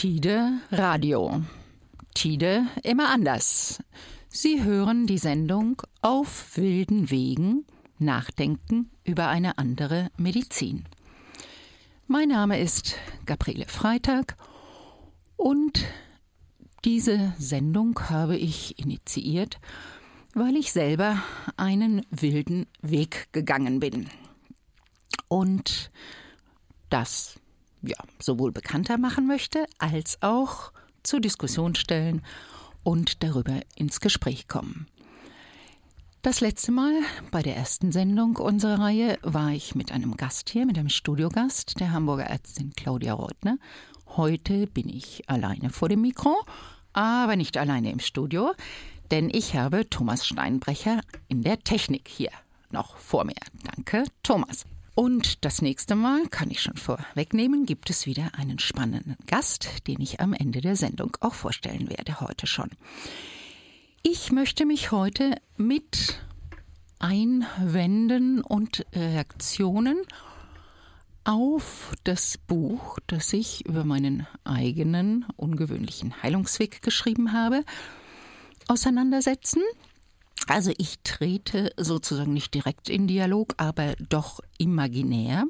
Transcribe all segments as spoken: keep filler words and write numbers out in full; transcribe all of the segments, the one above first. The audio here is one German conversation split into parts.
Tide Radio. Tide immer anders. Sie hören die Sendung Auf wilden Wegen, Nachdenken über eine andere Medizin. Mein Name ist Gabriele Freitag und diese Sendung habe ich initiiert, weil ich selber einen wilden Weg gegangen bin. Und das ja, sowohl bekannter machen möchte, als auch zur Diskussion stellen und darüber ins Gespräch kommen. Das letzte Mal bei der ersten Sendung unserer Reihe war ich mit einem Gast hier, mit einem Studiogast, der Hamburger Ärztin Claudia Reutner. Heute bin ich alleine vor dem Mikro, aber nicht alleine im Studio, denn ich habe Thomas Steinbrecher in der Technik hier noch vor mir. Danke, Thomas. Und das nächste Mal, kann ich schon vorwegnehmen, gibt es wieder einen spannenden Gast, den ich am Ende der Sendung auch vorstellen werde, heute schon. Ich möchte mich heute mit Einwänden und Reaktionen auf das Buch, das ich über meinen eigenen ungewöhnlichen Heilungsweg geschrieben habe, auseinandersetzen. Also ich trete sozusagen nicht direkt in Dialog, aber doch imaginär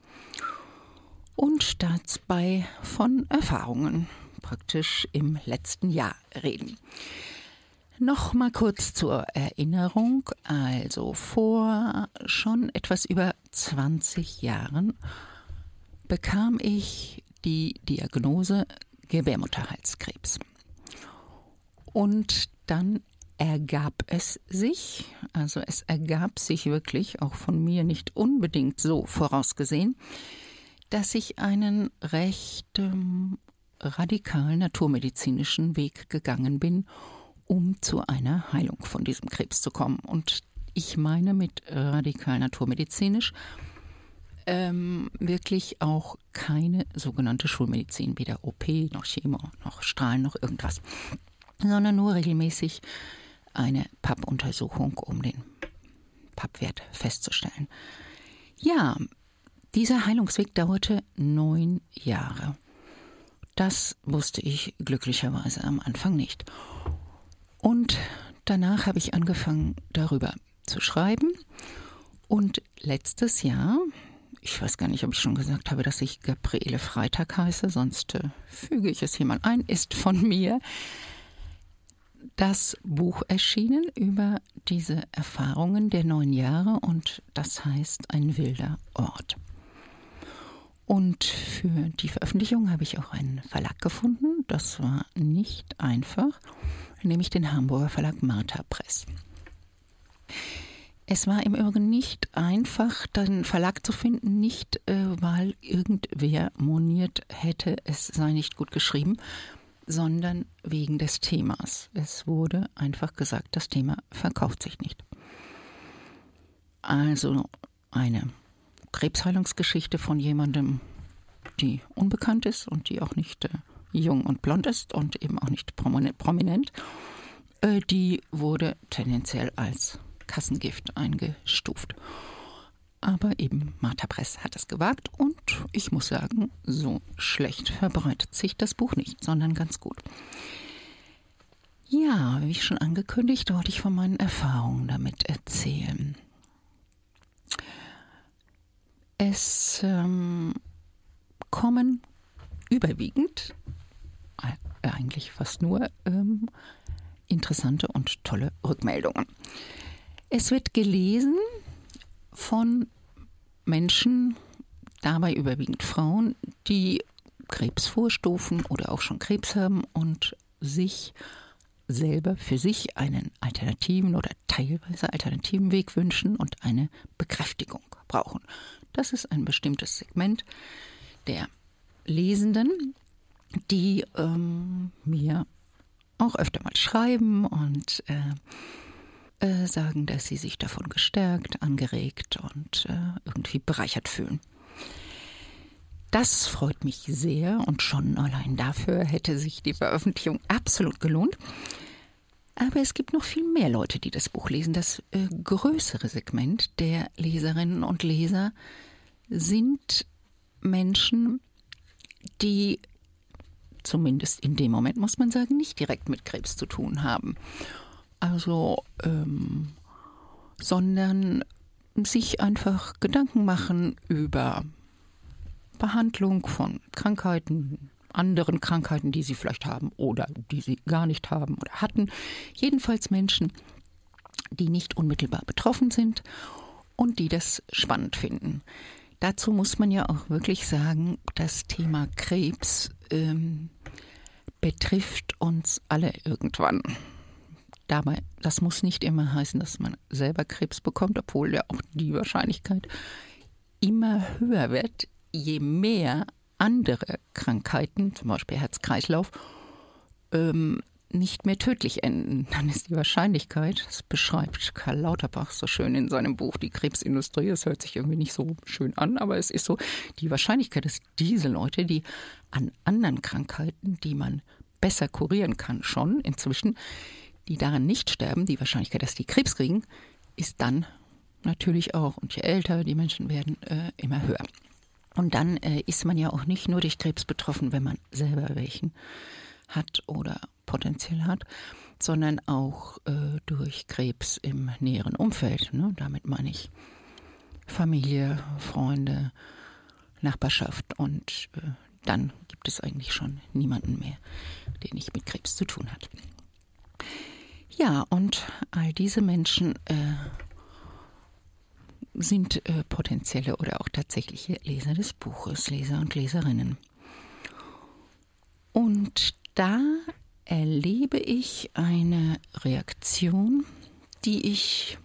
und dabei von Erfahrungen praktisch im letzten Jahr reden. Noch mal kurz zur Erinnerung, also vor schon etwas über zwanzig Jahren bekam ich die Diagnose Gebärmutterhalskrebs. Und dann ergab es sich, also es ergab sich wirklich, auch von mir nicht unbedingt so vorausgesehen, dass ich einen recht ähm, radikalen naturmedizinischen Weg gegangen bin, um zu einer Heilung von diesem Krebs zu kommen. Und ich meine mit radikal naturmedizinisch ähm, wirklich auch keine sogenannte Schulmedizin, weder O P noch Chemo noch Strahlen noch irgendwas, sondern nur regelmäßig eine P A P-Untersuchung, um den P A P-Wert festzustellen. Ja, dieser Heilungsweg dauerte neun Jahre. Das wusste ich glücklicherweise am Anfang nicht. Und danach habe ich angefangen, darüber zu schreiben. Und letztes Jahr, ich weiß gar nicht, ob ich schon gesagt habe, dass ich Gabriele Freitag heiße, sonst äh, füge ich es hier mal ein, ist von mir das Buch erschienen über diese Erfahrungen der neun Jahre und das heißt Ein wilder Ort. Und für die Veröffentlichung habe ich auch einen Verlag gefunden. Das war nicht einfach, nämlich den Hamburger Verlag Martha Press. Es war im Übrigen nicht einfach, den Verlag zu finden, nicht äh, weil irgendwer moniert hätte, es sei nicht gut geschrieben, sondern wegen des Themas. Es wurde einfach gesagt, das Thema verkauft sich nicht. Also eine Krebsheilungsgeschichte von jemandem, die unbekannt ist und die auch nicht äh, jung und blond ist und eben auch nicht prominent, äh, die wurde tendenziell als Kassengift eingestuft. Aber eben Martha Press hat es gewagt und ich muss sagen, so schlecht verbreitet sich das Buch nicht, sondern ganz gut. Ja, wie schon angekündigt, wollte ich von meinen Erfahrungen damit erzählen. Es ähm, kommen überwiegend, äh, eigentlich fast nur, ähm, interessante und tolle Rückmeldungen. Es wird gelesen von Menschen, dabei überwiegend Frauen, die Krebs vorstufen oder auch schon Krebs haben und sich selber für sich einen alternativen oder teilweise alternativen Weg wünschen und eine Bekräftigung brauchen. Das ist ein bestimmtes Segment der Lesenden, die ähm, mir auch öfter mal schreiben und äh, äh, sagen, dass sie sich davon gestärkt, angeregt und äh, irgendwie bereichert fühlen. Das freut mich sehr und schon allein dafür hätte sich die Veröffentlichung absolut gelohnt. Aber es gibt noch viel mehr Leute, die das Buch lesen. Das äh, größere Segment der Leserinnen und Leser sind Menschen, die zumindest in dem Moment, muss man sagen, nicht direkt mit Krebs zu tun haben. Also, ähm, sondern sich einfach Gedanken machen über Behandlung von Krankheiten, anderen Krankheiten, die sie vielleicht haben oder die sie gar nicht haben oder hatten. Jedenfalls Menschen, die nicht unmittelbar betroffen sind und die das spannend finden. Dazu muss man ja auch wirklich sagen, das Thema Krebs ähm, betrifft uns alle irgendwann. Dabei, das muss nicht immer heißen, dass man selber Krebs bekommt, obwohl ja auch die Wahrscheinlichkeit immer höher wird, je mehr andere Krankheiten, zum Beispiel Herz-Kreislauf, ähm, nicht mehr tödlich enden. Dann ist die Wahrscheinlichkeit, das beschreibt Karl Lauterbach so schön in seinem Buch Die Krebsindustrie, das hört sich irgendwie nicht so schön an, aber es ist so, die Wahrscheinlichkeit, dass diese Leute, die an anderen Krankheiten, die man besser kurieren kann, schon inzwischen, die daran nicht sterben, die Wahrscheinlichkeit, dass die Krebs kriegen, ist dann natürlich auch, und je älter die Menschen werden, äh, immer höher. Und dann äh, ist man ja auch nicht nur durch Krebs betroffen, wenn man selber welchen hat oder potenziell hat, sondern auch äh, durch Krebs im näheren Umfeld. Ne? Damit meine ich Familie, Freunde, Nachbarschaft und äh, dann gibt es eigentlich schon niemanden mehr, der nicht mit Krebs zu tun hat. Ja, und all diese Menschen äh, sind äh, potenzielle oder auch tatsächliche Leser des Buches, Leser und Leserinnen. Und da erlebe ich eine Reaktion, die ich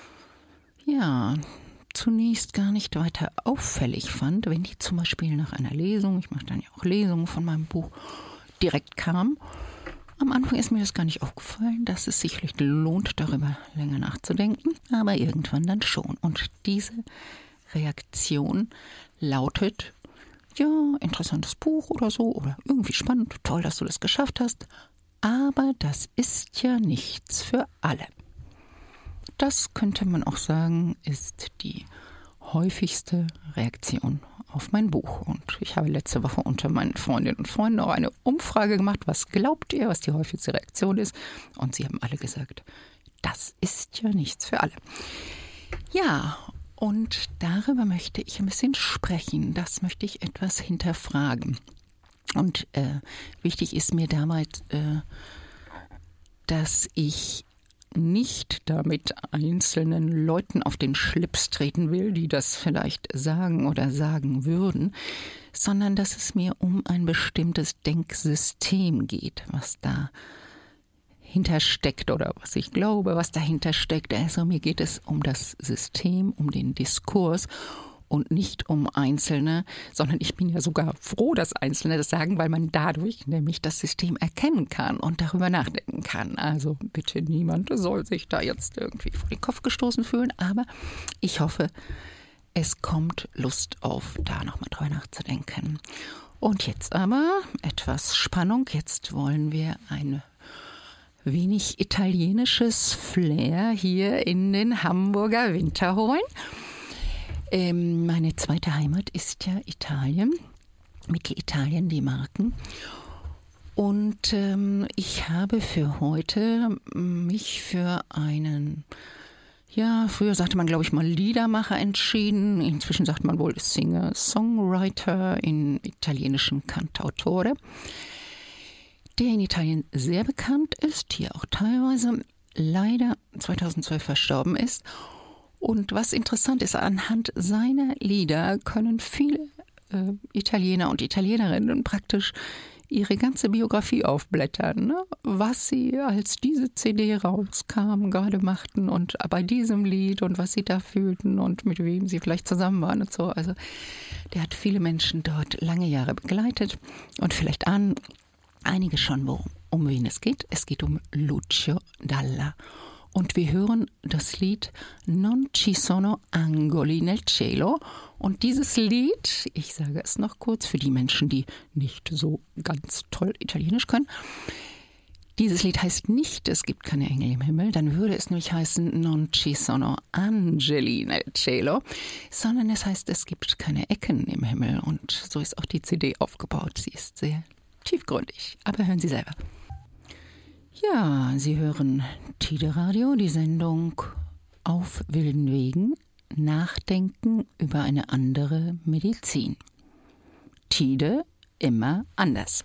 ja zunächst gar nicht weiter auffällig fand, wenn die zum Beispiel nach einer Lesung, ich mache dann ja auch Lesungen von meinem Buch, direkt kam. Am Anfang ist mir das gar nicht aufgefallen, dass es sich vielleicht lohnt, darüber länger nachzudenken, aber irgendwann dann schon. Und diese Reaktion lautet, ja, interessantes Buch oder so, oder irgendwie spannend, toll, dass du das geschafft hast, aber das ist ja nichts für alle. Das könnte man auch sagen, ist die häufigste Reaktion auf mein Buch. Und ich habe letzte Woche unter meinen Freundinnen und Freunden auch eine Umfrage gemacht, was glaubt ihr, was die häufigste Reaktion ist? Und sie haben alle gesagt, das ist ja nichts für alle. Ja, und darüber möchte ich ein bisschen sprechen. Das möchte ich etwas hinterfragen. Und äh, wichtig ist mir damals, äh, dass ich nicht damit einzelnen Leuten auf den Schlips treten will, die das vielleicht sagen oder sagen würden, sondern dass es mir um ein bestimmtes Denksystem geht, was da hintersteckt oder was ich glaube, was dahinter steckt. Also mir geht es um das System, um den Diskurs und nicht um Einzelne, sondern ich bin ja sogar froh, dass Einzelne das sagen, weil man dadurch nämlich das System erkennen kann und darüber nachdenken kann. Also bitte niemand soll sich da jetzt irgendwie vor den Kopf gestoßen fühlen, aber ich hoffe, es kommt Lust auf, da nochmal drüber nachzudenken. Und jetzt aber etwas Spannung. Jetzt wollen wir ein wenig italienisches Flair hier in den Hamburger Winter holen. Ähm, meine zweite Heimat ist ja Italien, Mittelitalien, die Marken. Und ähm, ich habe für heute mich für einen, ja, früher sagte man, glaube ich, mal Liedermacher entschieden. Inzwischen sagt man wohl Singer, Songwriter in italienischen Cantautore, der in Italien sehr bekannt ist, hier auch teilweise leider zweitausendzwölf verstorben ist. Und was interessant ist, anhand seiner Lieder können viele äh, Italiener und Italienerinnen praktisch ihre ganze Biografie aufblättern, ne? Was sie, als diese C D rauskam, gerade machten und bei diesem Lied und was sie da fühlten und mit wem sie vielleicht zusammen waren und so. Also der hat viele Menschen dort lange Jahre begleitet und vielleicht ahnen einige schon, wo, um wen es geht. Es geht um Lucio Dalla. Und wir hören das Lied Non ci sono angoli nel cielo. Und dieses Lied, ich sage es noch kurz für die Menschen, die nicht so ganz toll Italienisch können, dieses Lied heißt nicht, es gibt keine Engel im Himmel, dann würde es nämlich heißen Non ci sono angeli nel cielo, sondern es heißt, es gibt keine Ecken im Himmel. Und so ist auch die C D aufgebaut. Sie ist sehr tiefgründig. Aber hören Sie selber. Ja, Sie hören Tide Radio, die Sendung Auf wilden Wegen, Nachdenken über eine andere Medizin. Tide, immer anders.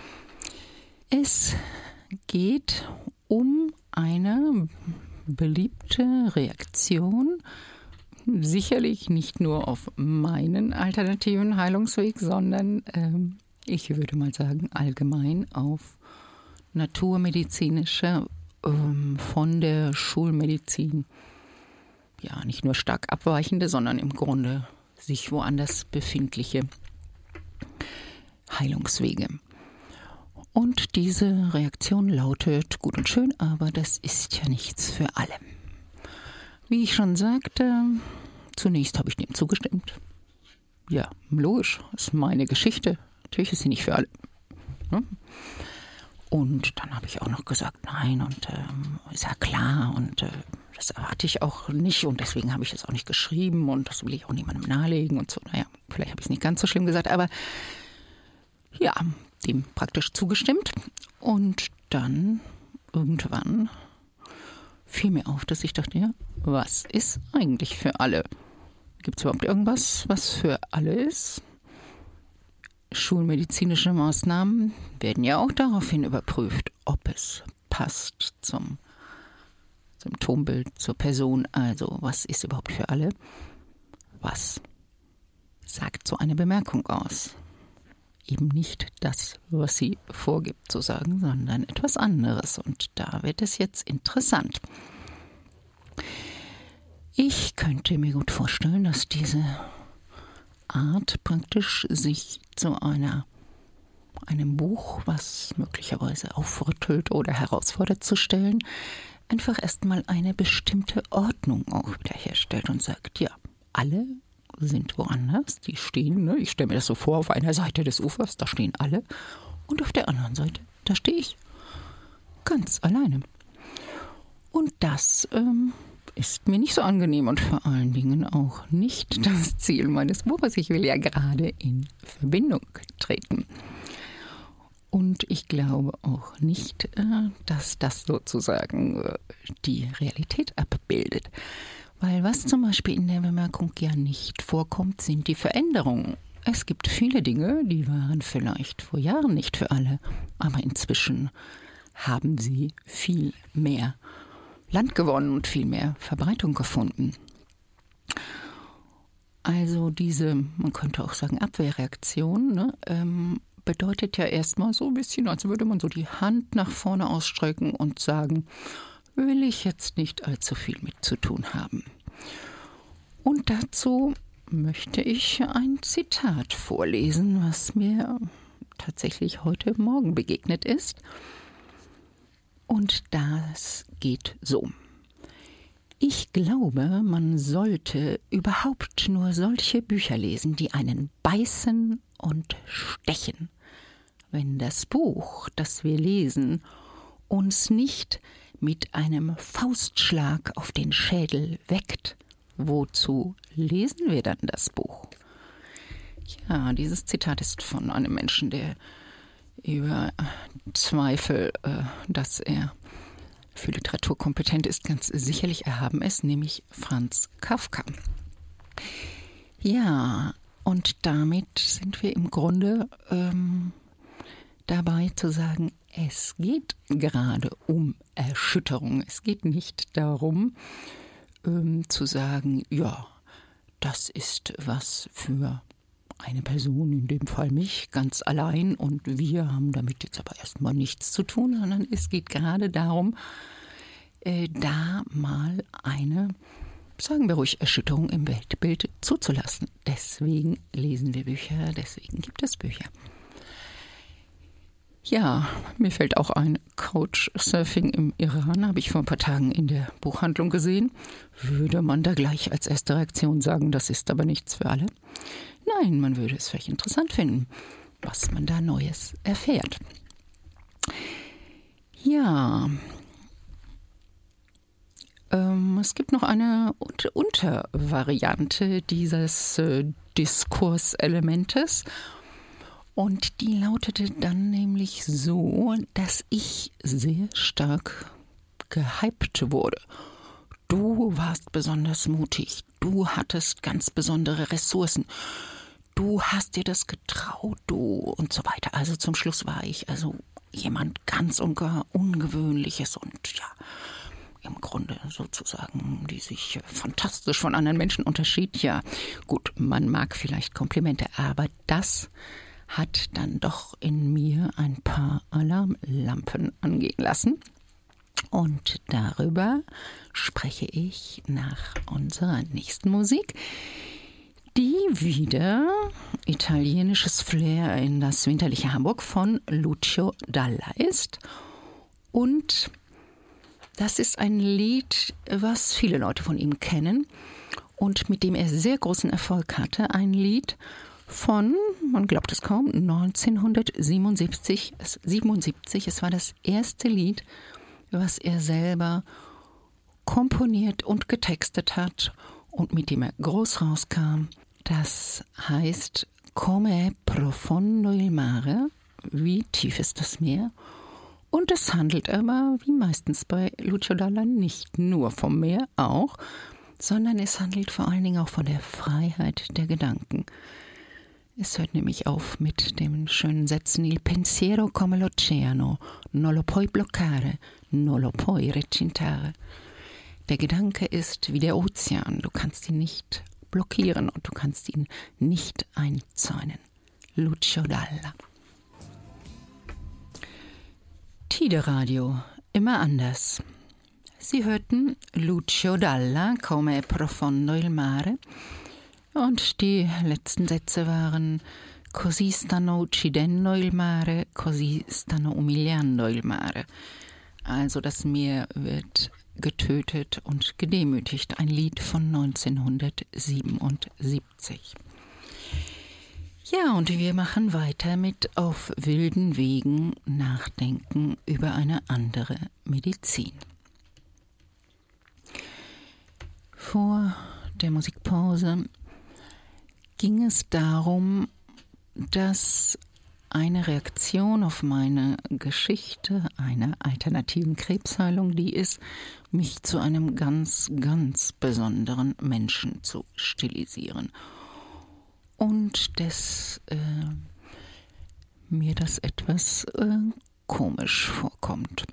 Es geht um eine beliebte Reaktion, sicherlich nicht nur auf meinen alternativen Heilungsweg, sondern ähm, ich würde mal sagen allgemein auf naturmedizinische, ähm, von der Schulmedizin, ja nicht nur stark abweichende, sondern im Grunde sich woanders befindliche Heilungswege. Und diese Reaktion lautet, gut und schön, aber das ist ja nichts für alle. Wie ich schon sagte, zunächst habe ich dem zugestimmt. Ja, logisch, das ist meine Geschichte. Natürlich ist sie nicht für alle. Hm? Und dann habe ich auch noch gesagt, nein, und ähm, ist ja klar, und äh, das erwarte ich auch nicht, und deswegen habe ich das auch nicht geschrieben, und das will ich auch niemandem nahelegen und so. Naja, vielleicht habe ich es nicht ganz so schlimm gesagt, aber ja, dem praktisch zugestimmt. Und dann irgendwann fiel mir auf, dass ich dachte, ja, was ist eigentlich für alle? Gibt es überhaupt irgendwas, was für alle ist? Schulmedizinische Maßnahmen werden ja auch daraufhin überprüft, ob es passt zum Symptombild, zur Person. Also, was ist überhaupt für alle? Was sagt so eine Bemerkung aus? Eben nicht das, was sie vorgibt zu sagen, sondern etwas anderes. Und da wird es jetzt interessant. Ich könnte mir gut vorstellen, dass diese Art praktisch sich zu einer, einem Buch, was möglicherweise aufrüttelt oder herausfordert zu stellen, einfach erstmal eine bestimmte Ordnung auch wiederherstellt und sagt, ja, alle sind woanders, die stehen, ne? Ich stelle mir das so vor, auf einer Seite des Ufers, da stehen alle, und auf der anderen Seite, da stehe ich, ganz alleine. Und das ähm, ist mir nicht so angenehm und vor allen Dingen auch nicht das Ziel meines Buches. Ich will ja gerade in Verbindung treten. Und ich glaube auch nicht, äh, dass das sozusagen äh, die Realität abbildet. Weil was zum Beispiel in der Bemerkung ja nicht vorkommt, sind die Veränderungen. Es gibt viele Dinge, die waren vielleicht vor Jahren nicht für alle, aber inzwischen haben sie viel mehr Land gewonnen und viel mehr Verbreitung gefunden. Also diese, man könnte auch sagen, Abwehrreaktion, ne, ähm, bedeutet ja erstmal so ein bisschen, als würde man so die Hand nach vorne ausstrecken und sagen, will ich jetzt nicht allzu viel mit zu tun haben. Und dazu möchte ich ein Zitat vorlesen, was mir tatsächlich heute Morgen begegnet ist. Und das geht so. Ich glaube, man sollte überhaupt nur solche Bücher lesen, die einen beißen und stechen. Wenn das Buch, das wir lesen, uns nicht mit einem Faustschlag auf den Schädel weckt, wozu lesen wir dann das Buch? Ja, dieses Zitat ist von einem Menschen, der über Zweifel, äh, dass er für Literatur kompetent ist, ganz sicherlich erhaben ist, nämlich Franz Kafka. Ja, und damit sind wir im Grunde ähm, dabei zu sagen, es geht gerade um Erschütterung. Es geht nicht darum, ähm, zu sagen, ja, das ist was für eine Person, in dem Fall mich, ganz allein, und wir haben damit jetzt aber erstmal nichts zu tun, sondern es geht gerade darum, äh, da mal eine, sagen wir ruhig, Erschütterung im Weltbild zuzulassen. Deswegen lesen wir Bücher, deswegen gibt es Bücher. Ja, mir fällt auch ein, Couchsurfing im Iran habe ich vor ein paar Tagen in der Buchhandlung gesehen. Würde man da gleich als erste Reaktion sagen, das ist aber nichts für alle? Nein, man würde es vielleicht interessant finden, was man da Neues erfährt. Ja, ähm, es gibt noch eine Untervariante dieses äh, Diskurselementes. Und die lautete dann nämlich so, dass ich sehr stark gehypt wurde. Du warst besonders mutig, du hattest ganz besondere Ressourcen, du hast dir das getraut, du und so weiter. Also zum Schluss war ich also jemand ganz und gar Ungewöhnliches und ja, im Grunde sozusagen, die sich fantastisch von anderen Menschen unterschied. Ja, gut, man mag vielleicht Komplimente, aber das hat dann doch in mir ein paar Alarmlampen angehen lassen. Und darüber spreche ich nach unserer nächsten Musik, die wieder italienisches Flair in das winterliche Hamburg von Lucio Dalla ist. Und das ist ein Lied, was viele Leute von ihm kennen und mit dem er sehr großen Erfolg hatte. Ein Lied von, man glaubt es kaum, neunzehnhundertsiebenundsiebzig. siebenundsiebzig. Es war das erste Lied, was er selber komponiert und getextet hat und mit dem er groß rauskam. Das heißt Come è profondo il mare, wie tief ist das Meer? Und es handelt aber, wie meistens bei Lucio Dalla, nicht nur vom Meer auch, sondern es handelt vor allen Dingen auch von der Freiheit der Gedanken. Es hört nämlich auf mit den schönen Sätzen Il pensiero come l'oceano, non lo puoi bloccare, non lo puoi recintare. Der Gedanke ist wie der Ozean, du kannst ihn nicht blockieren und du kannst ihn nicht einzäunen. Lucio Dalla. Tide Radio, immer anders. Sie hörten Lucio Dalla, Come è profondo il mare. Und die letzten Sätze waren Così stanno uccidendo il mare, così stanno umiliando il mare. Also das Meer wird getötet und gedemütigt. Ein Lied von neunzehnhundertsiebenundsiebzig. Ja, und wir machen weiter mit Auf wilden Wegen nachdenken über eine andere Medizin. Vor der Musikpause ging es darum, dass eine Reaktion auf meine Geschichte einer alternativen Krebsheilung, die ist, mich zu einem ganz, ganz besonderen Menschen zu stilisieren. Und dass äh, mir das etwas äh, komisch vorkommt.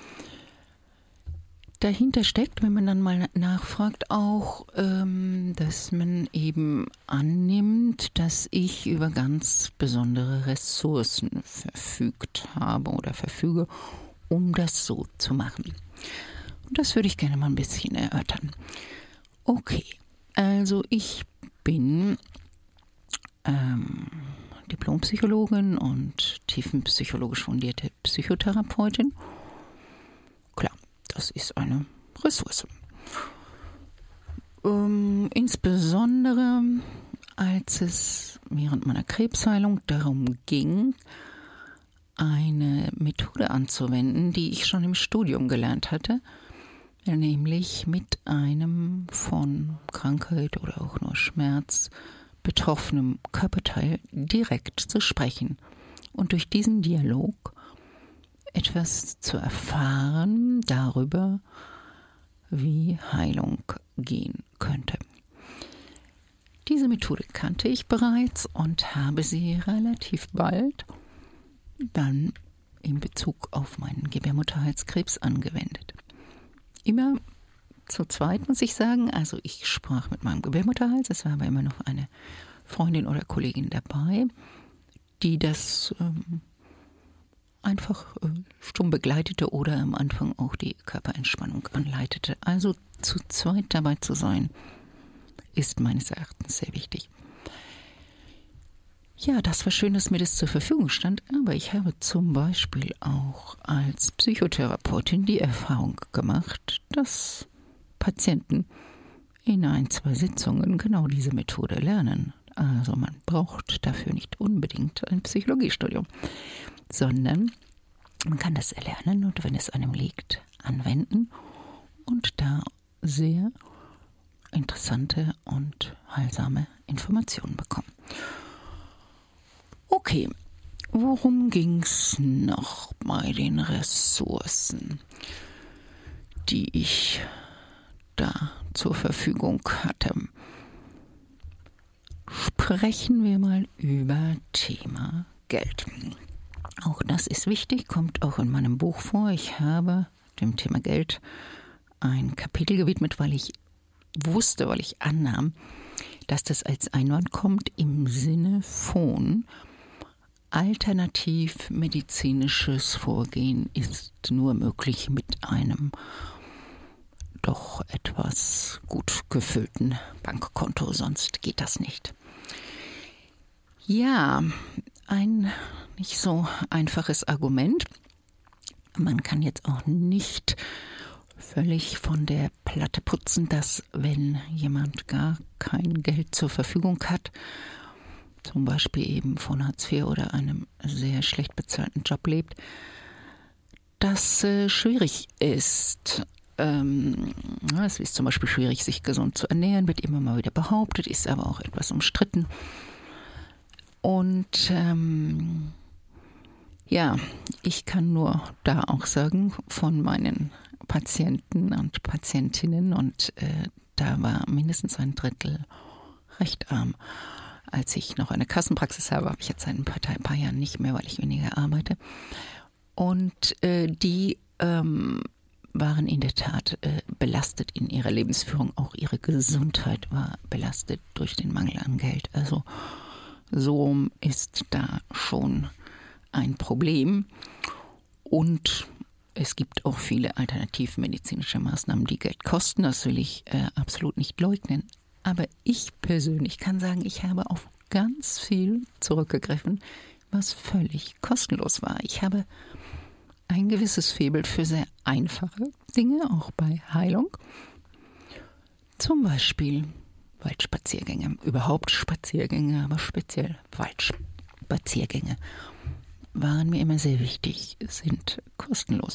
Dahinter steckt, wenn man dann mal nachfragt, auch, ähm, dass man eben annimmt, dass ich über ganz besondere Ressourcen verfügt habe oder verfüge, um das so zu machen. Und das würde ich gerne mal ein bisschen erörtern. Okay, also ich bin ähm, Diplompsychologin und tiefenpsychologisch fundierte Psychotherapeutin. Klar. Das ist eine Ressource. Ähm, insbesondere als es während meiner Krebsheilung darum ging, eine Methode anzuwenden, die ich schon im Studium gelernt hatte, nämlich mit einem von Krankheit oder auch nur Schmerz betroffenen Körperteil direkt zu sprechen und durch diesen Dialog etwas zu erfahren darüber, wie Heilung gehen könnte. Diese Methode kannte ich bereits und habe sie relativ bald dann in Bezug auf meinen Gebärmutterhalskrebs angewendet. Immer zu zweit, muss ich sagen. Also ich sprach mit meinem Gebärmutterhals, es war aber immer noch eine Freundin oder Kollegin dabei, die das ähm, einfach äh, stumm begleitete oder am Anfang auch die Körperentspannung anleitete. Also zu zweit dabei zu sein, ist meines Erachtens sehr wichtig. Ja, das war schön, dass mir das zur Verfügung stand, aber ich habe zum Beispiel auch als Psychotherapeutin die Erfahrung gemacht, dass Patienten in ein, zwei Sitzungen genau diese Methode lernen. Also man braucht dafür nicht unbedingt ein Psychologiestudium, sondern man kann das erlernen und wenn es einem liegt, anwenden und da sehr interessante und heilsame Informationen bekommen. Okay, worum ging's noch bei den Ressourcen, die ich da zur Verfügung hatte? Sprechen wir mal über Thema Geld. Auch das ist wichtig, kommt auch in meinem Buch vor. Ich habe dem Thema Geld ein Kapitel gewidmet, weil ich wusste, weil ich annahm, dass das als Einwand kommt im Sinne von alternativmedizinisches Vorgehen ist nur möglich mit einem doch etwas gut gefüllten Bankkonto, sonst geht das nicht. Ja, ein nicht so einfaches Argument. Man kann jetzt auch nicht völlig von der Platte putzen, dass wenn jemand gar kein Geld zur Verfügung hat, zum Beispiel eben von Hartz vier oder einem sehr schlecht bezahlten Job lebt, das äh, schwierig ist. Ähm, es ist zum Beispiel schwierig, sich gesund zu ernähren, wird immer mal wieder behauptet, ist aber auch etwas umstritten. Und ähm, ja, ich kann nur da auch sagen, von meinen Patienten und Patientinnen, und äh, da war mindestens ein Drittel recht arm. Als ich noch eine Kassenpraxis habe, habe ich jetzt seit ein paar, ein paar Jahren nicht mehr, weil ich weniger arbeite. Und äh, die ähm, waren in der Tat äh, belastet in ihrer Lebensführung. Auch ihre Gesundheit war belastet durch den Mangel an Geld. Also so ist da schon ein Problem. Und es gibt auch viele alternativmedizinische Maßnahmen, die Geld kosten. Das will ich äh, absolut nicht leugnen. Aber ich persönlich kann sagen, ich habe auf ganz viel zurückgegriffen, was völlig kostenlos war. Ich habe ein gewisses Faible für sehr einfache Dinge, auch bei Heilung. Zum Beispiel Waldspaziergänge, überhaupt Spaziergänge, aber speziell Waldspaziergänge waren mir immer sehr wichtig, sind kostenlos.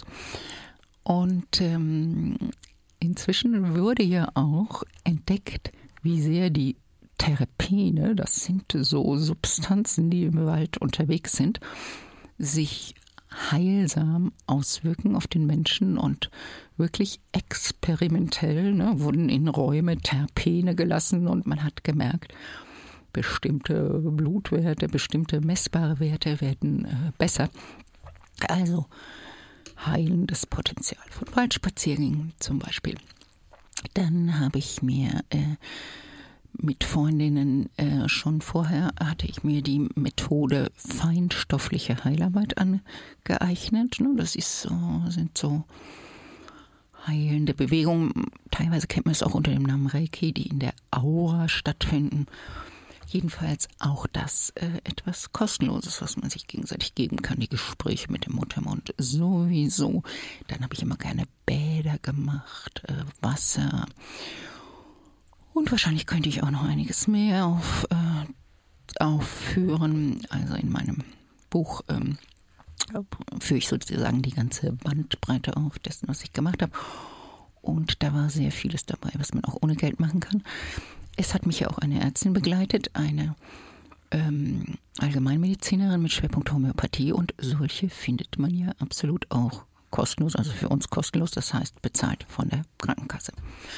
Und ähm, inzwischen wurde ja auch entdeckt, wie sehr die Terpene, das sind so Substanzen, die im Wald unterwegs sind, sich heilsam auswirken auf den Menschen und wirklich experimentell, ne, wurden in Räume Terpene gelassen und man hat gemerkt, bestimmte Blutwerte, bestimmte messbare Werte werden äh, besser. Also heilendes Potenzial von Waldspaziergängen zum Beispiel. Dann habe ich mir äh, mit Freundinnen äh, schon vorher hatte ich mir die Methode feinstoffliche Heilarbeit angeeignet. Ne? Das ist so, sind so heilende Bewegungen. Teilweise kennt man es auch unter dem Namen Reiki, die in der Aura stattfinden. Jedenfalls auch das äh, etwas Kostenloses, was man sich gegenseitig geben kann. Die Gespräche mit dem Muttermund sowieso. Dann habe ich immer gerne Bäder gemacht, äh, Wasser. Und wahrscheinlich könnte ich auch noch einiges mehr auf, äh, aufführen. Also in meinem Buch ähm, führe ich sozusagen die ganze Bandbreite auf dessen, was ich gemacht habe. Und da war sehr vieles dabei, was man auch ohne Geld machen kann. Es hat mich ja auch eine Ärztin begleitet, eine ähm, Allgemeinmedizinerin mit Schwerpunkt Homöopathie. Und solche findet man ja absolut auch kostenlos, also für uns kostenlos, das heißt bezahlt von der Krankenkasse.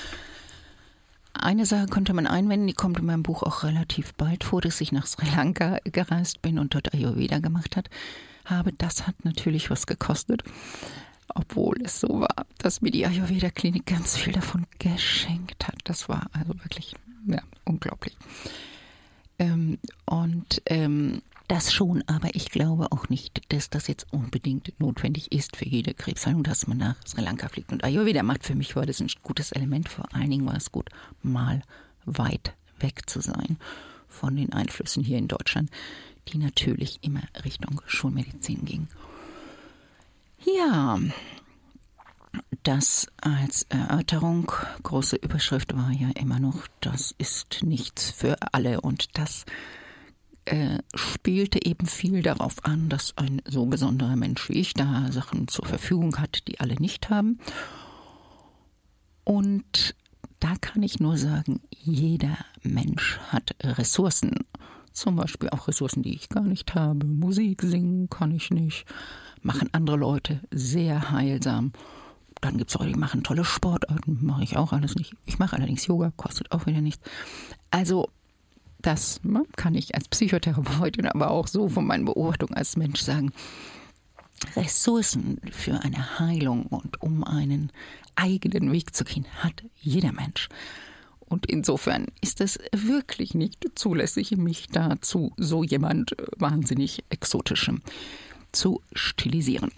Eine Sache könnte man einwenden, die kommt in meinem Buch auch relativ bald vor, dass ich nach Sri Lanka gereist bin und dort Ayurveda gemacht hat, habe. Das hat natürlich was gekostet, obwohl es so war, dass mir die Ayurveda-Klinik ganz viel davon geschenkt hat. Das war also wirklich ja, unglaublich. Ähm, und ähm, das schon, aber ich glaube auch nicht, dass das jetzt unbedingt notwendig ist für jede Krebsheilung, dass man nach Sri Lanka fliegt. Und Ayurveda macht für mich war das ein gutes Element. Vor allen Dingen war es gut, mal weit weg zu sein von den Einflüssen hier in Deutschland, die natürlich immer Richtung Schulmedizin gingen. Ja, das als Erörterung, große Überschrift war ja immer noch, das ist nichts für alle. Und das äh, spielte eben viel darauf an, dass ein so besonderer Mensch wie ich da Sachen zur Verfügung hat, die alle nicht haben. Und da kann ich nur sagen, jeder Mensch hat Ressourcen. Zum Beispiel auch Ressourcen, die ich gar nicht habe. Musik singen kann ich nicht. Machen andere Leute sehr heilsam. Dann gibt es Leute, die machen tolle Sportarten. Mache ich auch alles nicht. Ich mache allerdings Yoga, kostet auch wieder nichts. Also das ne, kann ich als Psychotherapeutin, aber auch so von meinen Beobachtungen als Mensch sagen. Ressourcen für eine Heilung und um einen eigenen Weg zu gehen, hat jeder Mensch. Und insofern ist es wirklich nicht zulässig, mich dazu so jemand wahnsinnig Exotischem zu stilisieren.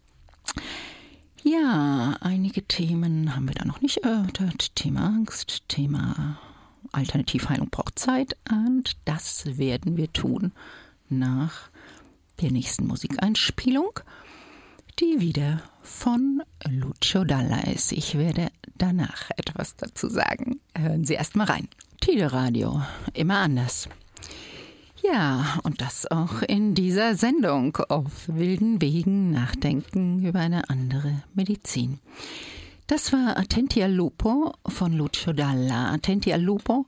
Ja, einige Themen haben wir da noch nicht erörtert. Thema Angst, Thema Alternativheilung braucht Zeit und das werden wir tun nach der nächsten Musikeinspielung, die wieder von Lucio Dalla ist. Ich werde danach etwas dazu sagen. Hören Sie erst mal rein. Tide Radio, immer anders. Ja, und das auch in dieser Sendung auf wilden Wegen nachdenken über eine andere Medizin. Das war Attenti al Lupo von Lucio Dalla. Attenti al Lupo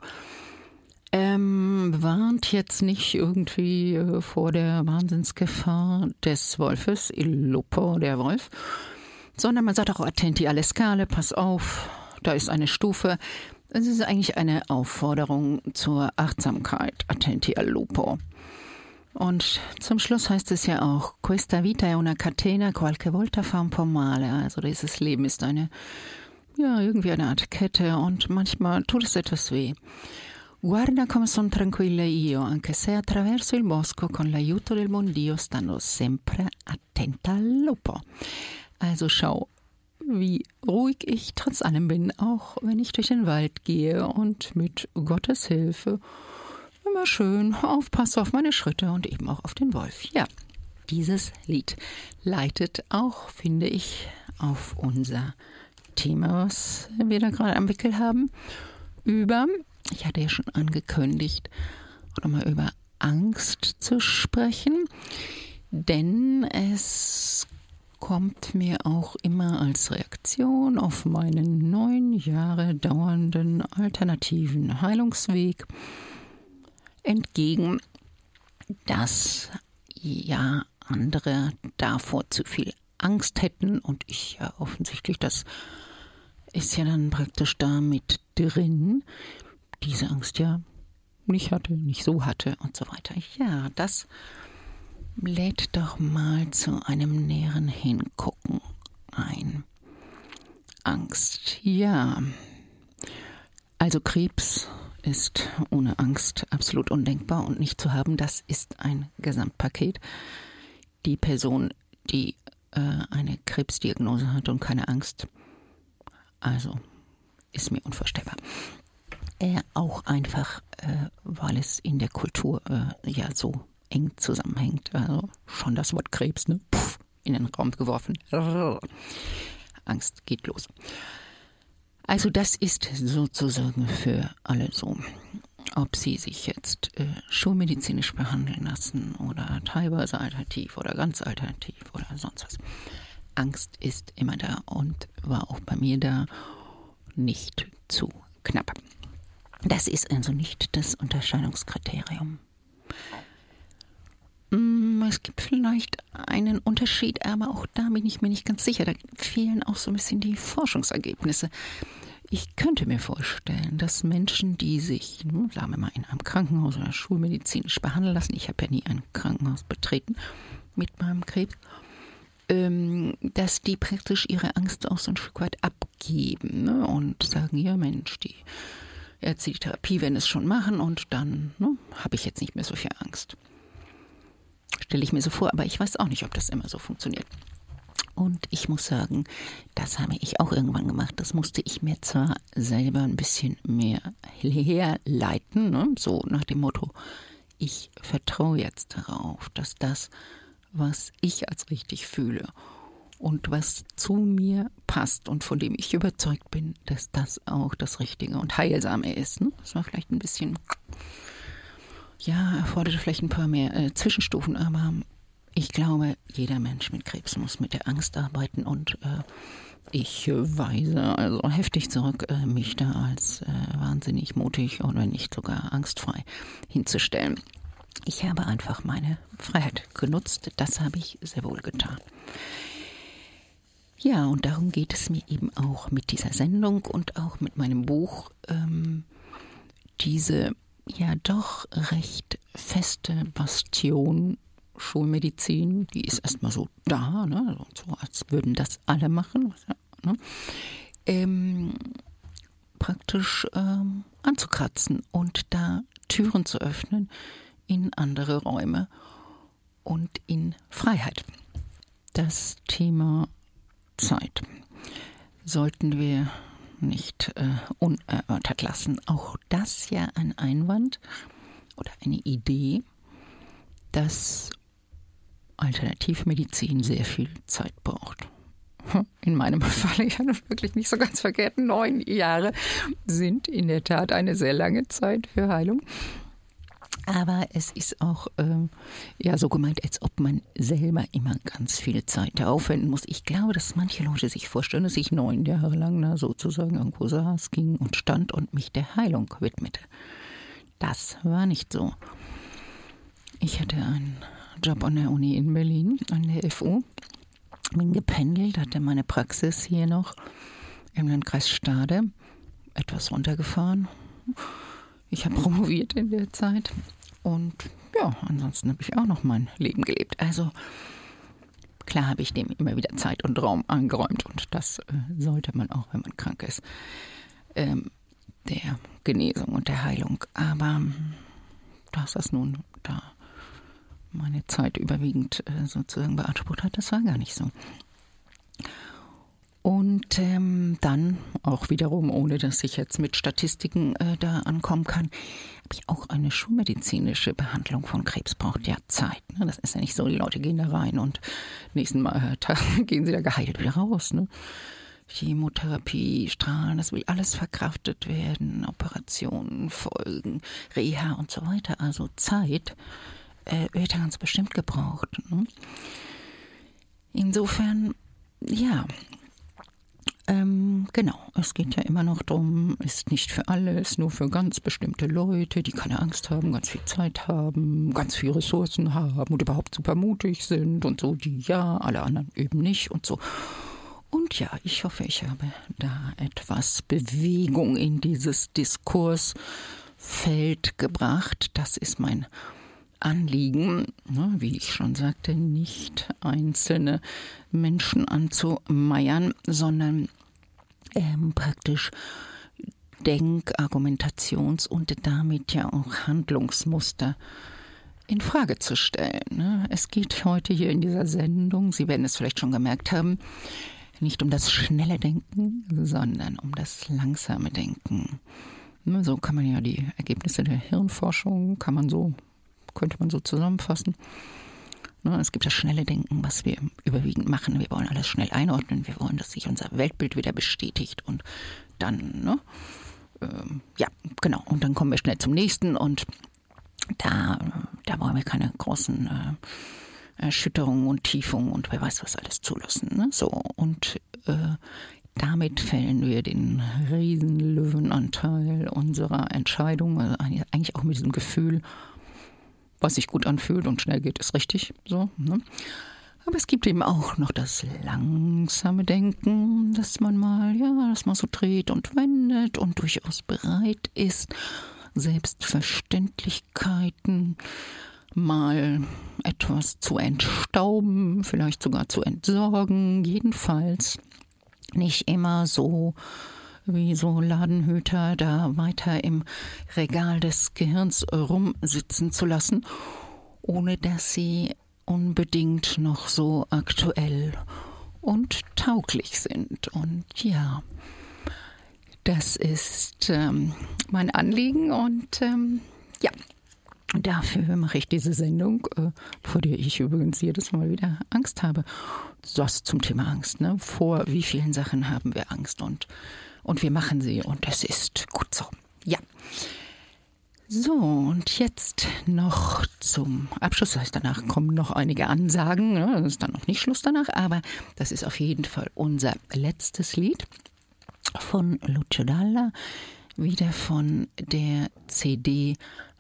ähm, warnt jetzt nicht irgendwie äh, vor der Wahnsinnsgefahr des Wolfes, il Lupo, der Wolf, sondern man sagt auch Attenti alle Scale, pass auf, da ist eine Stufe. Es ist eigentlich eine Aufforderung zur Achtsamkeit, Attenti al Lupo. Und zum Schluss heißt es ja auch, questa vita è una catena, qualche volta fa un po' male. Also dieses Leben ist eine, ja, irgendwie eine Art Kette und manchmal tut es etwas weh. Guarda come son tranquilla io, anche se attraverso il bosco con l'aiuto del buon Dio stando sempre attenta al lupo. Also schau, wie ruhig ich trotz allem bin, auch wenn ich durch den Wald gehe und mit Gottes Hilfe immer schön aufpasse auf meine Schritte und eben auch auf den Wolf. Ja, dieses Lied leitet auch, finde ich, auf unser Thema, was wir da gerade am Wickel haben, über, ich hatte ja schon angekündigt, auch nochmal über Angst zu sprechen, denn es kommt mir auch immer als Reaktion auf meinen neun Jahre dauernden alternativen Heilungsweg entgegen, dass ja andere davor zu viel Angst hätten und ich ja offensichtlich, das ist ja dann praktisch da mit drin, diese Angst ja nicht hatte, nicht so hatte und so weiter. Ja, das lädt doch mal zu einem näheren Hingucken ein. Angst, ja. Also Krebs ist ohne Angst absolut undenkbar und nicht zu haben, das ist ein Gesamtpaket. Die Person, die äh, eine Krebsdiagnose hat und keine Angst, also ist mir unvorstellbar. Äh, auch einfach, äh, weil es in der Kultur äh, ja so eng zusammenhängt. Also schon das Wort Krebs, ne? Puff, in den Raum geworfen. Angst geht los. Also das ist sozusagen für alle so. Ob sie sich jetzt äh, schulmedizinisch behandeln lassen oder teilweise alternativ oder ganz alternativ oder sonst was. Angst ist immer da und war auch bei mir da, nicht zu knapp. Das ist also nicht das Unterscheidungskriterium. Es gibt vielleicht einen Unterschied, aber auch da bin ich mir nicht ganz sicher. Da fehlen auch so ein bisschen die Forschungsergebnisse. Ich könnte mir vorstellen, dass Menschen, die sich, sagen wir mal, in einem Krankenhaus oder schulmedizinisch behandeln lassen, ich habe ja nie ein Krankenhaus betreten mit meinem Krebs, dass die praktisch ihre Angst auch so ein Stück weit abgeben, ne? Und sagen, ja Mensch, die Ärzte, die Therapie werden es schon machen und dann ne, habe ich jetzt nicht mehr so viel Angst. Stelle ich mir so vor, aber ich weiß auch nicht, ob das immer so funktioniert. Und ich muss sagen, das habe ich auch irgendwann gemacht. Das musste ich mir zwar selber ein bisschen mehr herleiten, ne? So nach dem Motto, ich vertraue jetzt darauf, dass das, was ich als richtig fühle und was zu mir passt und von dem ich überzeugt bin, dass das auch das Richtige und Heilsame ist. Ne? Das war vielleicht ein bisschen, ja, erfordert vielleicht ein paar mehr äh, Zwischenstufen, aber ich glaube, jeder Mensch mit Krebs muss mit der Angst arbeiten und äh, ich äh, weise also heftig zurück, äh, mich da als äh, wahnsinnig mutig oder nicht sogar angstfrei hinzustellen. Ich habe einfach meine Freiheit genutzt. Das habe ich sehr wohl getan. Ja, und darum geht es mir eben auch mit dieser Sendung und auch mit meinem Buch. Ähm, diese ja doch recht feste Bastion Schulmedizin, die ist erstmal so da, ne? So als würden das alle machen, ne? ähm, praktisch ähm, anzukratzen und da Türen zu öffnen in andere Räume und in Freiheit. Das Thema Zeit sollten wir nicht äh, unerörtert lassen. Auch das ja ein Einwand oder eine Idee, dass Alternativmedizin sehr viel Zeit braucht. In meinem Fall ja wirklich nicht so ganz verkehrt. Neun Jahre sind in der Tat eine sehr lange Zeit für Heilung. Aber es ist auch äh, ja so gemeint, als ob man selber immer ganz viel Zeit aufwenden muss. Ich glaube, dass manche Leute sich vorstellen, dass ich neun Jahre lang da sozusagen irgendwo saß, ging und stand und mich der Heilung widmete. Das war nicht so. Ich hatte einen Job an der Uni in Berlin, an der F U. Bin gependelt, hatte meine Praxis hier noch im Landkreis Stade, etwas runtergefahren. Ich habe promoviert in der Zeit und ja, ansonsten habe ich auch noch mein Leben gelebt. Also klar habe ich dem immer wieder Zeit und Raum eingeräumt und das äh, sollte man auch, wenn man krank ist, ähm, der Genesung und der Heilung. Aber dass das nun da meine Zeit überwiegend äh, sozusagen beansprucht hat, das war gar nicht so. Und ähm, dann auch wiederum, ohne dass ich jetzt mit Statistiken äh, da ankommen kann, habe ich auch eine schulmedizinische Behandlung von Krebs braucht ja Zeit. Ne? Das ist ja nicht so, die Leute gehen da rein und nächsten Mal, Tag gehen sie da geheilt wieder raus. Ne? Chemotherapie, Strahlen, das will alles verkraftet werden, Operationen, Folgen, Reha und so weiter. Also Zeit äh, wird ja ganz bestimmt gebraucht. Ne? Insofern, ja, Ähm, genau, es geht ja immer noch darum, ist nicht für alle, ist nur für ganz bestimmte Leute, die keine Angst haben, ganz viel Zeit haben, ganz viele Ressourcen haben und überhaupt super mutig sind und so, die ja, alle anderen eben nicht und so. Und ja, ich hoffe, ich habe da etwas Bewegung in dieses Diskursfeld gebracht. Das ist mein Anliegen, ne, wie ich schon sagte, nicht einzelne Menschen anzumeiern, sondern ähm, praktisch Denk-, Argumentations- und damit ja auch Handlungsmuster in Frage zu stellen. Ne. Es geht heute hier in dieser Sendung, Sie werden es vielleicht schon gemerkt haben, nicht um das schnelle Denken, sondern um das langsame Denken. Ne, so kann man ja die Ergebnisse der Hirnforschung, kann man so könnte man so zusammenfassen. Es gibt das schnelle Denken, was wir überwiegend machen. Wir wollen alles schnell einordnen. Wir wollen, dass sich unser Weltbild wieder bestätigt. Und dann, ne, ähm, ja, genau. Und dann kommen wir schnell zum nächsten. Und da, da wollen wir keine großen äh, Erschütterungen und Tiefungen und wer weiß was alles zulassen. Ne? So, und äh, damit fällen wir den riesen Löwenanteil unserer Entscheidung. Also eigentlich auch mit diesem Gefühl, was sich gut anfühlt und schnell geht, ist richtig. So, ne? Aber es gibt eben auch noch das langsame Denken, dass man mal, ja, dass man so dreht und wendet und durchaus bereit ist, Selbstverständlichkeiten mal etwas zu entstauben, vielleicht sogar zu entsorgen. Jedenfalls nicht immer so wie so Ladenhüter da weiter im Regal des Gehirns rumsitzen zu lassen, ohne dass sie unbedingt noch so aktuell und tauglich sind. Und ja, das ist ähm, mein Anliegen und ähm, ja, dafür mache ich diese Sendung, äh, vor der ich übrigens jedes Mal wieder Angst habe. Das zum Thema Angst, ne? Vor wie vielen Sachen haben wir Angst und Und wir machen sie und es ist gut so. Ja. So, und jetzt noch zum Abschluss. Das heißt, danach kommen noch einige Ansagen. Das ist dann noch nicht Schluss danach, aber das ist auf jeden Fall unser letztes Lied von Lucio Dalla, wieder von der C D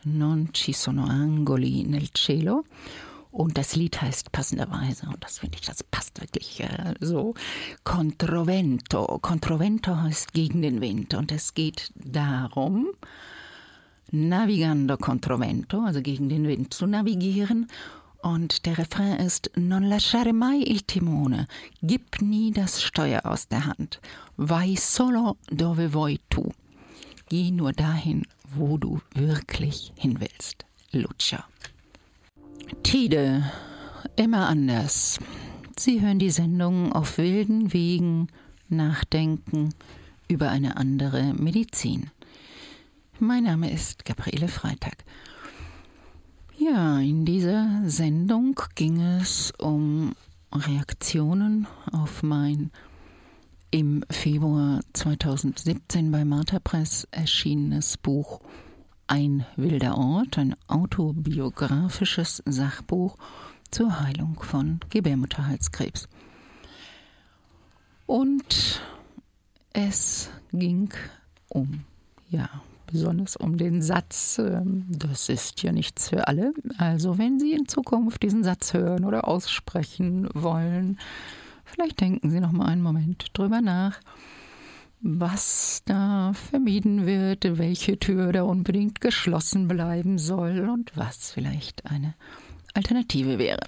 Non ci sono angoli nel cielo. Und das Lied heißt passenderweise, und das finde ich, das passt wirklich äh, so, Controvento. Controvento heißt gegen den Wind. Und es geht darum, navigando controvento, also gegen den Wind zu navigieren. Und der Refrain ist Non lasciare mai il timone, gib nie das Steuer aus der Hand. Vai solo dove vuoi tu. Geh nur dahin, wo du wirklich hin willst. Lucia. Tide, immer anders. Sie hören die Sendung Auf wilden Wegen nachdenken über eine andere Medizin. Mein Name ist Gabriele Freitag. Ja, in dieser Sendung ging es um Reaktionen auf mein im Februar zweitausendsiebzehn bei Martha Press erschienenes Buch Ein wilder Ort, ein autobiografisches Sachbuch zur Heilung von Gebärmutterhalskrebs. Und es ging um, ja, besonders um den Satz, das ist ja nichts für alle. Also wenn Sie in Zukunft diesen Satz hören oder aussprechen wollen, vielleicht denken Sie noch mal einen Moment drüber nach, was da vermieden wird, welche Tür da unbedingt geschlossen bleiben soll und was vielleicht eine Alternative wäre.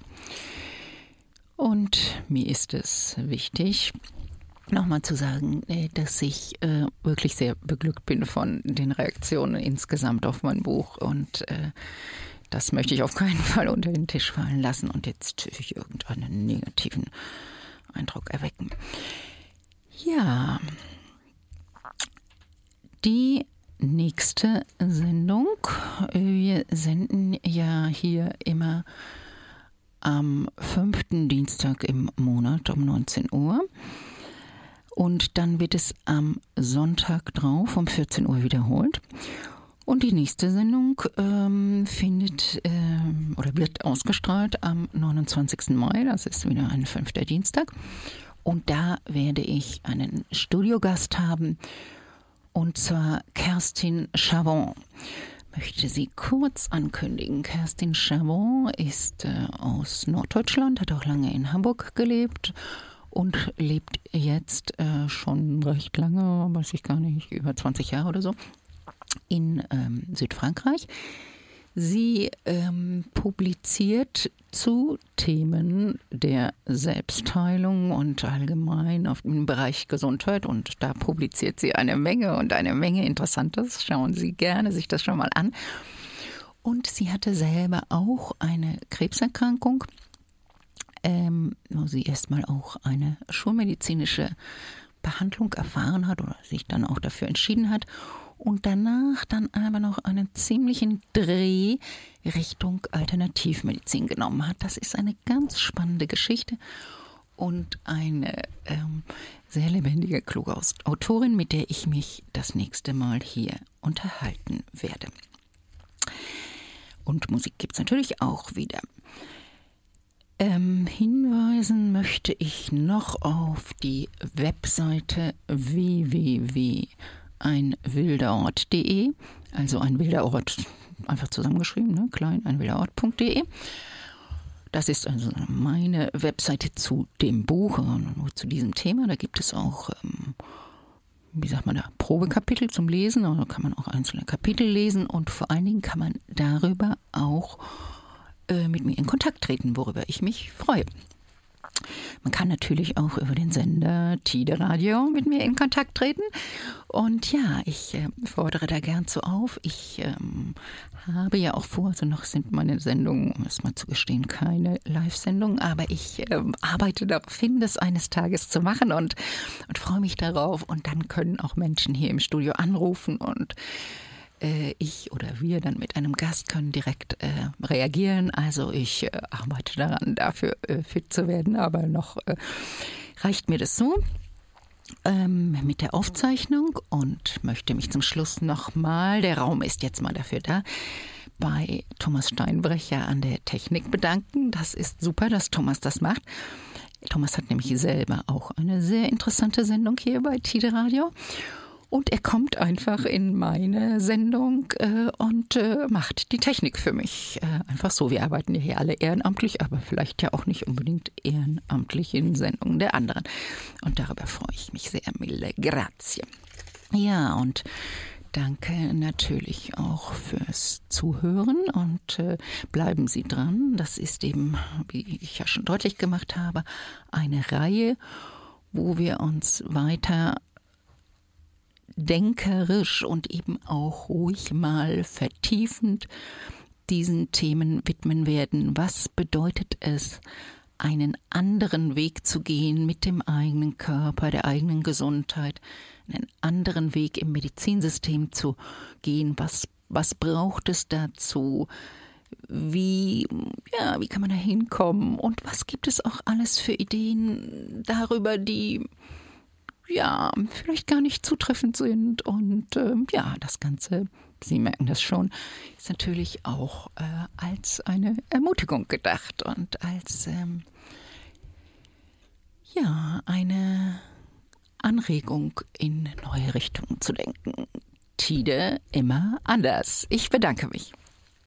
Und mir ist es wichtig, nochmal zu sagen, dass ich äh, wirklich sehr beglückt bin von den Reaktionen insgesamt auf mein Buch und äh, das möchte ich auf keinen Fall unter den Tisch fallen lassen und jetzt durch irgendeinen negativen Eindruck erwecken. Ja, die nächste Sendung. Wir senden ja hier immer am fünften Dienstag im Monat um neunzehn Uhr. Und dann wird es am Sonntag drauf um vierzehn Uhr wiederholt. Und die nächste Sendung ähm, findet ähm, oder wird ausgestrahlt am neunundzwanzigsten Mai. Das ist wieder ein fünfter Dienstag. Und da werde ich einen Studiogast haben. Und zwar Kerstin Chavon. Möchte sie kurz ankündigen. Kerstin Chavon ist äh, aus Norddeutschland, hat auch lange in Hamburg gelebt und lebt jetzt äh, schon recht lange, weiß ich gar nicht, über zwanzig Jahre oder so, in ähm, Südfrankreich. Sie ähm, publiziert zu Themen der Selbstheilung und allgemein auf dem Bereich Gesundheit und da publiziert sie eine Menge und eine Menge Interessantes. Schauen Sie gerne sich das schon mal an. Und sie hatte selber auch eine Krebserkrankung, ähm, wo sie erstmal auch eine schulmedizinische Behandlung erfahren hat oder sich dann auch dafür entschieden hat. Und danach dann aber noch einen ziemlichen Dreh Richtung Alternativmedizin genommen hat. Das ist eine ganz spannende Geschichte und eine ähm, sehr lebendige, kluge Autorin, mit der ich mich das nächste Mal hier unterhalten werde. Und Musik gibt es natürlich auch wieder. Ähm, hinweisen möchte ich noch auf die Webseite w w w punkt ein wilder ort punkt de, also ein wilder Ort, einfach zusammengeschrieben, ne? klein, ein wilder ort punkt de. Das ist also meine Webseite zu dem Buch, nur zu diesem Thema. Da gibt es auch, ähm, wie sagt man da, Probekapitel zum Lesen, da kann man auch einzelne Kapitel lesen und vor allen Dingen kann man darüber auch äh, mit mir in Kontakt treten, worüber ich mich freue. Man kann natürlich auch über den Sender Tide Radio mit mir in Kontakt treten. Und ja, ich äh, fordere da gern zu auf. Ich ähm, habe ja auch vor, also noch sind meine Sendungen, um es mal zu gestehen, keine Live-Sendungen, aber ich äh, arbeite darauf hin, das eines Tages zu machen und, und freue mich darauf. Und dann können auch Menschen hier im Studio anrufen und ich oder wir dann mit einem Gast können direkt äh, reagieren. Also ich äh, arbeite daran, dafür äh, fit zu werden, aber noch äh, reicht mir das so ähm, mit der Aufzeichnung und möchte mich zum Schluss nochmal, der Raum ist jetzt mal dafür da, bei Thomas Steinbrecher an der Technik bedanken. Das ist super, dass Thomas das macht. Thomas hat nämlich selber auch eine sehr interessante Sendung hier bei Tide Radio. Und er kommt einfach in meine Sendung äh, und äh, macht die Technik für mich. Äh, einfach so, wir arbeiten ja hier alle ehrenamtlich, aber vielleicht ja auch nicht unbedingt ehrenamtlich in Sendungen der anderen. Und darüber freue ich mich sehr, mille grazie. Ja, und danke natürlich auch fürs Zuhören und äh, bleiben Sie dran. Das ist eben, wie ich ja schon deutlich gemacht habe, eine Reihe, wo wir uns weiter denkerisch und eben auch ruhig mal vertiefend diesen Themen widmen werden. Was bedeutet es, einen anderen Weg zu gehen mit dem eigenen Körper, der eigenen Gesundheit, einen anderen Weg im Medizinsystem zu gehen? Was, was braucht es dazu? Wie, ja, wie kann man da hinkommen? Und was gibt es auch alles für Ideen darüber, die ja vielleicht gar nicht zutreffend sind? Und äh, ja, das Ganze, Sie merken das schon, ist natürlich auch äh, als eine Ermutigung gedacht und als ähm, ja, eine Anregung in neue Richtungen zu denken. Tide immer anders. Ich bedanke mich.